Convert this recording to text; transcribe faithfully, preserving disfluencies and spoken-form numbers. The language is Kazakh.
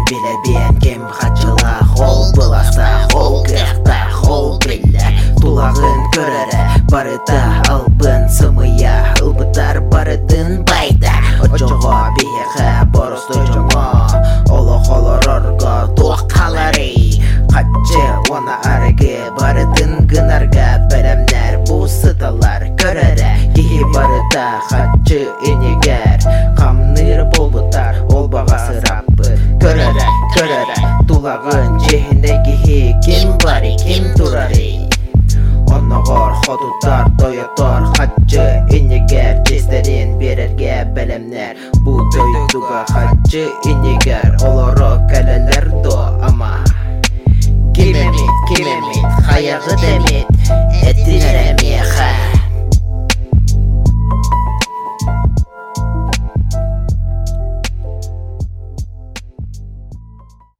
Биле бен кем хатчыла хол буласа хол кыхта хол биле тулагын көрөрө барыта албын сымыя ылбытар барытын байда очого бихе боросто жоңо оло холорорго туакалары хатчы она арыгы барытын гынарга беремнер бу сыталар көрөрө кихи барыта хатчы энегер камныр болбутар ол багасыраппы көрөрө көрөрө тулагын жехиндеги ким бари ким турары оногор хотуттар тоятор хатчы энегер жестерин берерге белемнер бу тойтуга хатчы энегер олоро келелер до ама кимемит кимемит хаягы демит этинере меха